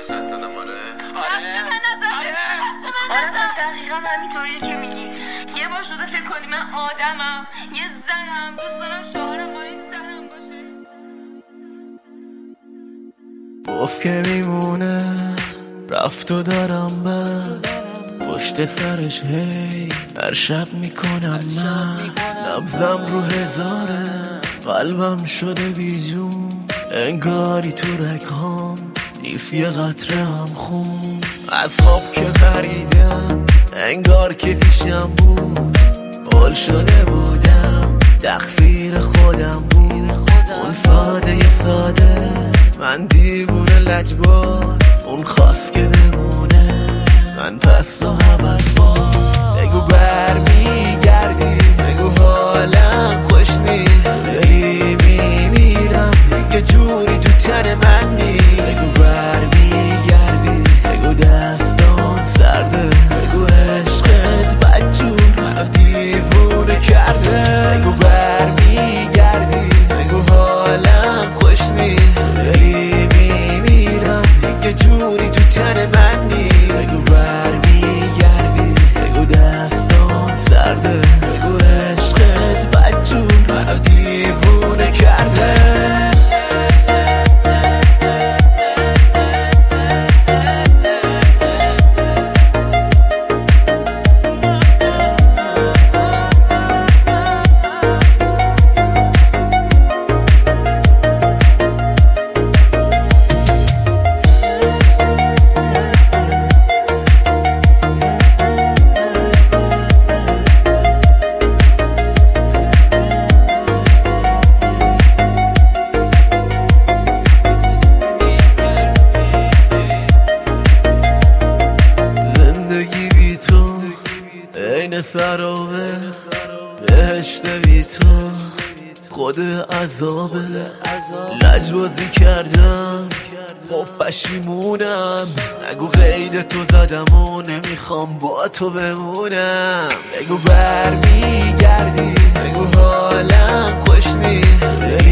واسه زدم. آره اصلا دقیقا همینطوریه که میگی. یه بار شده فکر کنی من آدمم، یه زنم، دوست دارم شوهرم بالای سرم باشه. گفت که میمونه، رفت و دارم بد پشت سرش هی هر شب میکنم من. نبزم رو هزاره، قلبم شده بیجون، انگاری تو رگام نیست یه قطره هم خون. از خواب که پریدم انگار که پیشم بود، بال شده بودم تقصیر خودم بود. اون ساده ساده من دیوونه لجباز، اون خواست که بمونه من پس و حوض باز. بگو برمیگردی، بگو حالم خوش نیست، تو دلی میمیرم دیگه جوری تو تن من نیست. بگو برمیگردی، بگو دستام سرده، بگو عشقت بدجور منو دیوونه کرده. بگو برمیگردی، بگو حالم خوش نیست، تو دلی میمیرم دیگه جوری تو تن من نیست. بگو برمیگردی، بگو دستام سرده، بگو عشقت بدجور منو دیوونه کرده. سرابه بهشت بی تو خود عذابه. لجبازی کردم خب پشیمونم، نگو قید تو زدم و نمیخوام با تو بمونم. بگو برمیگردی، بگو حالم خوش نیست،